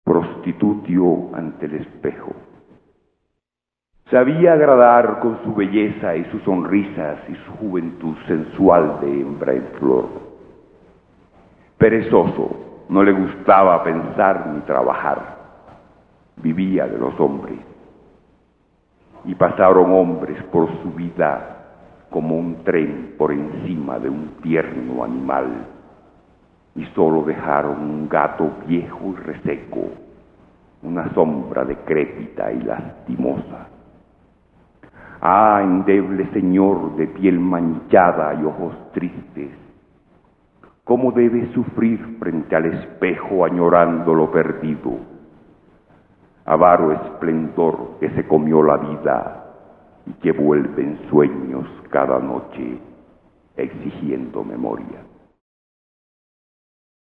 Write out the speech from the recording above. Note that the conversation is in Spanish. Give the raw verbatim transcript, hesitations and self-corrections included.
prostitutio ante el espejo. Sabía agradar con su belleza y sus sonrisas y su juventud sensual de hembra en flor. Perezoso, no le gustaba pensar ni trabajar, vivía de los hombres. Y pasaron hombres por su vida como un tren por encima de un tierno animal, y solo dejaron un gato viejo y reseco, una sombra decrépita y lastimosa. Ah, endeble señor de piel manchada y ojos tristes, ¿cómo debes sufrir frente al espejo añorando lo perdido? Avaro esplendor que se comió la vida y que vuelve en sueños cada noche exigiendo memoria.